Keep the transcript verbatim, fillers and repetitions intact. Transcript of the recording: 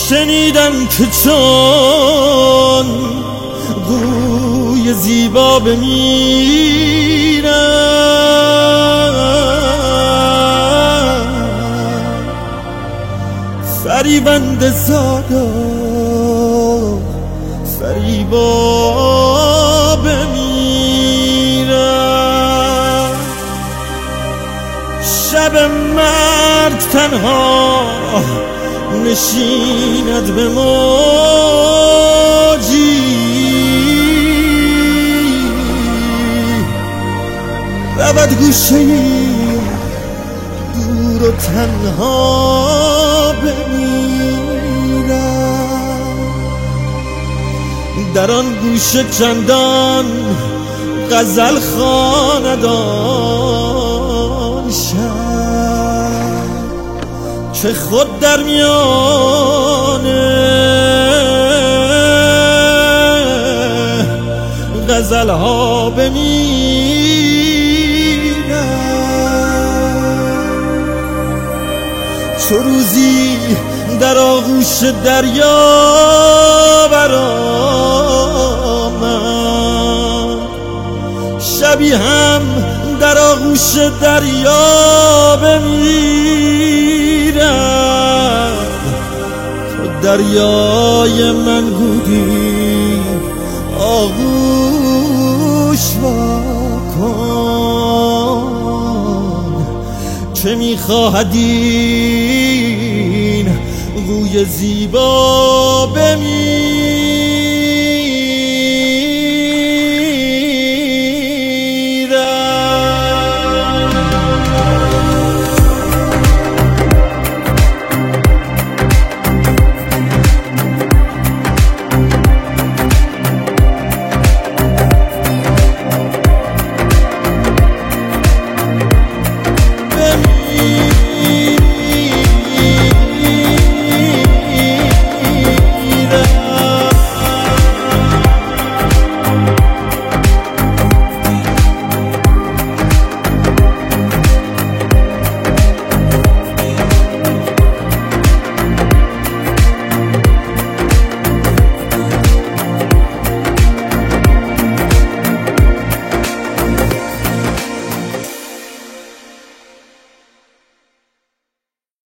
شنیدم که چون گوی زیبا بمیرم فریبنده زادا فریبا بمیرم شب مرگ تنها نشیند به موجی رود گوشه دور و تنها بمیرم در آن گوشه چندان غزل خواندان شب که خود در میان غزل ها بمیرم چو روزی در آغوش دریا برآمد شبی هم در آغوش دریا بمیرم تو دریای من بودی آغوش واکن که میخواهد این روی زیبا بمیرم